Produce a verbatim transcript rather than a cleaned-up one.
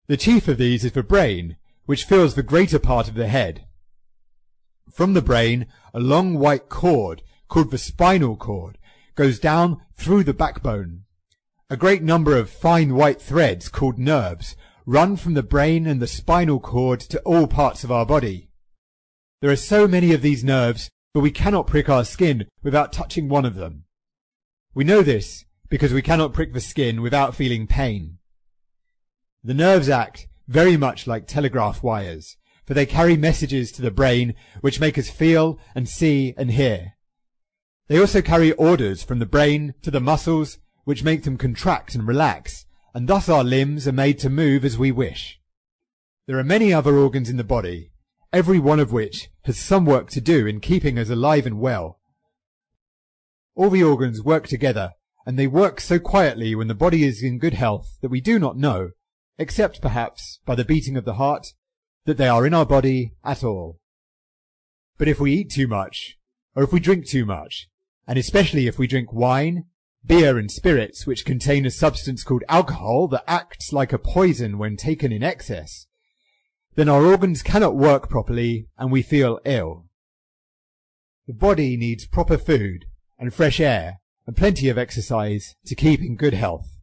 The chief of these is the brain, which fills the greater part of the head. From the brain, a long white cord, called the spinal cord, goes down through the backbone. A great number of fine white threads, called nerves, run from the brain and the spinal cord to all parts of our body. There are so many of these nerves that we cannot prick our skin without touching one of them. We know this because we cannot prick the skin without feeling pain. The nerves act very much like telegraph wires, for they carry messages to the brain which make us feel and see and hear. They also carry orders from the brain to the muscles which make them contract and relax, and thus our limbs are made to move as we wish. There are many other organs in the body, every one of which has some work to do in keeping us alive and well. All the organs work together, and they work so quietly when the body is in good health that we do not know, except perhaps by the beating of the heart, that they are in our body at all. But if we eat too much, or if we drink too much, and especially if we drink wine, beer and spirits which contain a substance called alcohol that acts like a poison when taken in excess, then our organs cannot work properly and we feel ill. The body needs proper food and fresh air and plenty of exercise to keep in good health.